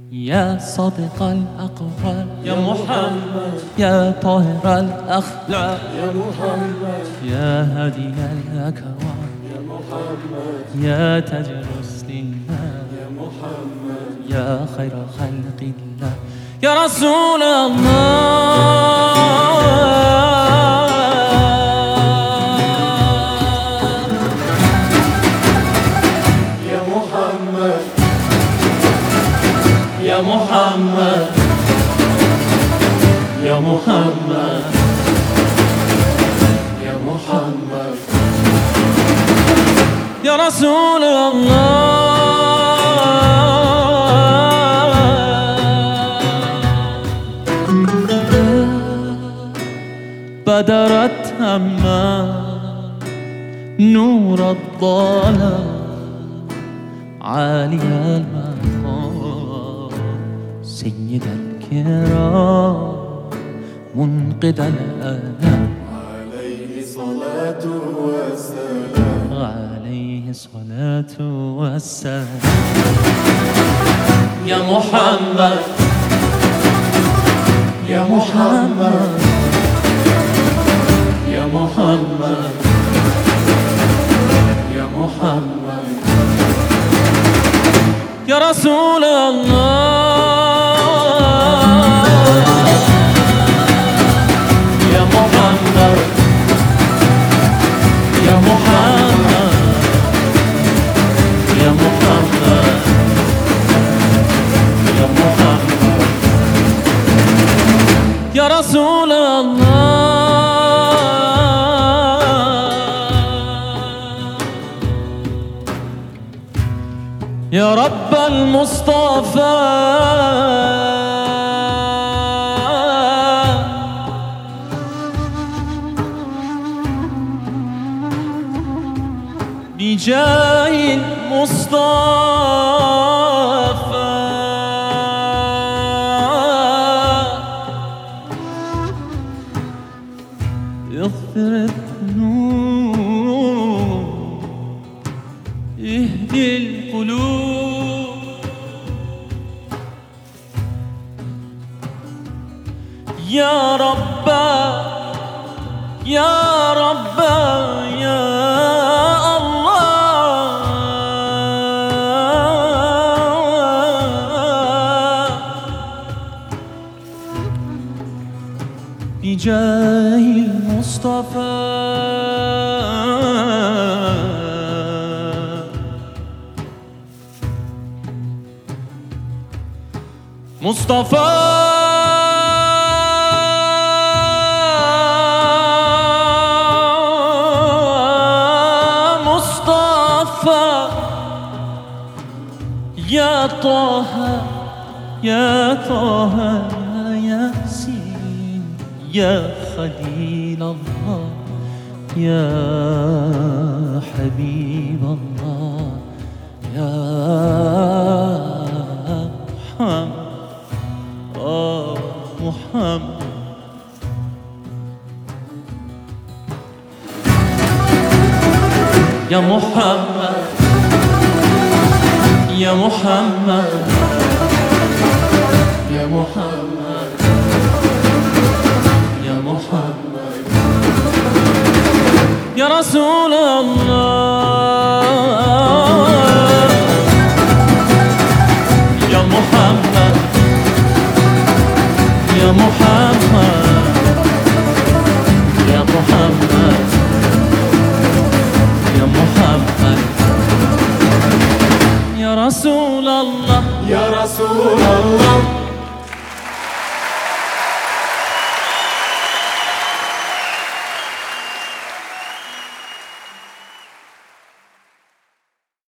يا صادق الأقوال يا محمد، يا طاهر الأخلاق يا محمد، يا هادي الأكوان يا محمد، يا تاج المسلمين يا محمد، يا خير خلق الله يا رسول الله. يا محمد، يا محمد، يا محمد، يا محمد، يا رسول الله. بدرت أما نور الظلام عالي المقام سيد الكرام منقذ الأنام عليه صلاة والسلام، عليه الصلاة والسلام. يا محمد، يا محمد، يا محمد، يا محمد، يا رسول الله. يا محمد، يا محمد، يا محمد، يا محمد، يا رسول الله. يا رب المصطفى بجاه المصطفى اغفر الذنوب اهدي القلوب يا رب يا رب يا الله بجاه المصطفى مصطفى مصطفى يا طه يا طه يا ياسين يا خليل الله يا حبيب الله يا محمد محمد. يا محمد يا محمد يا محمد، يا محمد يا رسول الله.